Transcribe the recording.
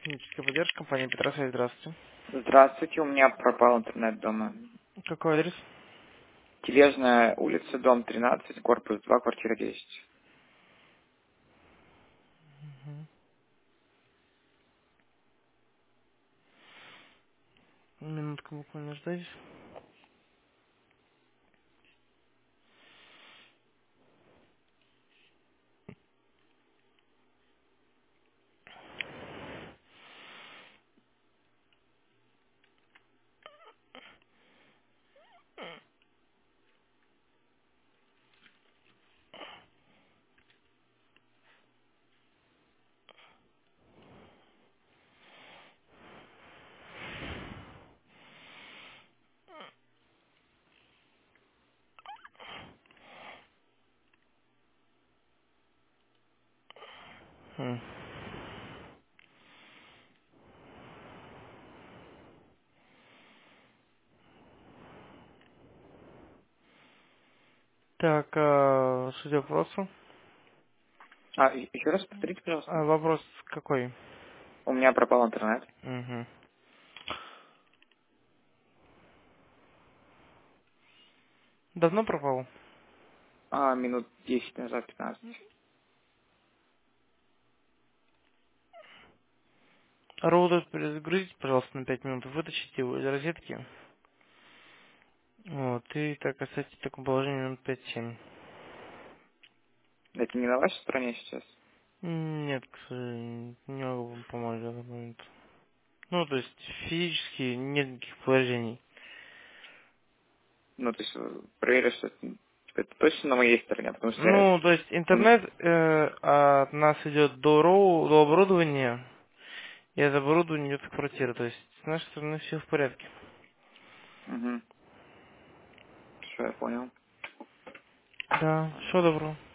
Техническая поддержка, компания Петросвязь, здравствуйте. Здравствуйте, у меня пропал интернет дома. Какой адрес? Тележная улица, дом 13, корпус 2, квартира 10. Минутку буквально ждать. Хм. Так, судя по вопросу. Еще раз повторите, пожалуйста. Вопрос какой? У меня пропал интернет. Угу. Давно пропал? Минут 10 назад, 15. Роутер перезагрузите, пожалуйста, на 5 минут, вытащите его из розетки. Вот, и так оставьте в таком положении минут 5-7. Это не на вашей стороне сейчас? Нет, к сожалению, не могу вам помочь в этот момент. Ну, то есть, физически нет никаких положений. Ну, то есть, проверить, что это точно на моей стороне, потому что Ну, то есть интернет от нас идет до оборудования, и это оборудование идет в квартиру. То есть с нашей стороны все в порядке. Угу. Все, я понял. Да, всего доброго.